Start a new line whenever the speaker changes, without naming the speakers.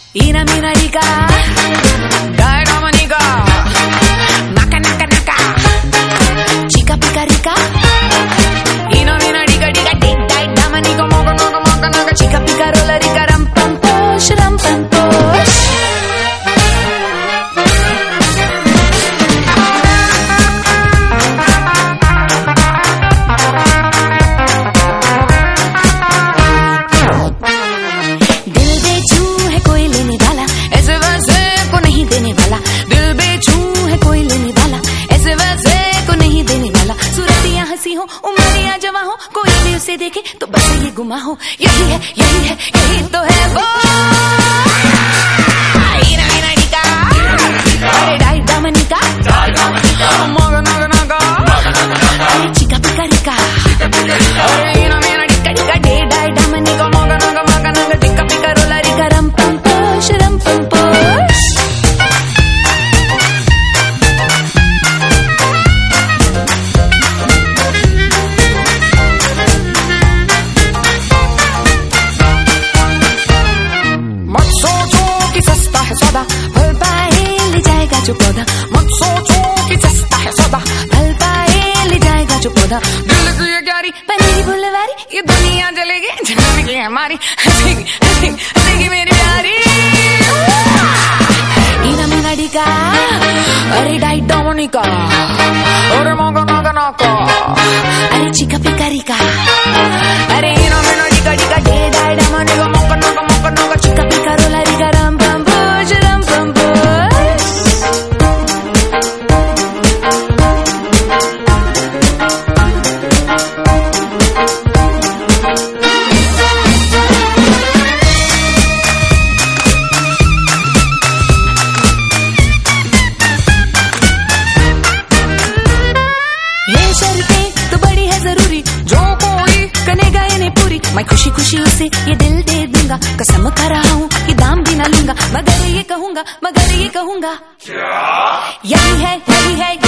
Ina mina rica, dai dominica, naka naka naka, chica pica rica. Ina mina rica rica, dai dominica, moga moga moga moga, chica pica rola rica, ram pam posh, ram pam posh. Umaria जवा हो, कोई भी उसे देखे तो बस ये गुमा हो। यही है यही तो है वो। हीरा हीरा निका, अरे डाई दामनिका, मोगा नागा नागा, अरे चिका पिका रिका, अरे हीरा हीरा निका निका, डे डाई दामनिका, मोगा नागा मोगा नागा, चिका पिका रोला रिका, रम पम पोश, रम पम पोश। फल पाए ले जाएगा जो पौधा, मत सोचो कि सस्ता है सौदा। फल पाए ले जाएगा जो पौधा, दिल की ये ग्यारी बनेगी फुलवारी, ये दुनिया जलेगी जलेगी हमारी, हंसेगी हंसेगी हंसेगी मेरी प्यारी। इना मेरा डिका, अरे डाई डोमिनिका, अरे मोगा नागा नागा, अरे चिका पिका रिका, अरे इना मेरा डिका डिका, डे डाई डोमिनिका, मोगा नागा मोगा नागा, चिका पिका रोला रिका, रम पम पोश, रम पम पोश। ये शर्तें तो बड़ी है जरूरी, जो कोई करेगा इन्हें पूरी, मैं खुशी खुशी उसे ये दिल दे दूंगा, कसम खा रहा हूँ कि दाम भी ना लूंगा, मगर ये कहूंगा यही है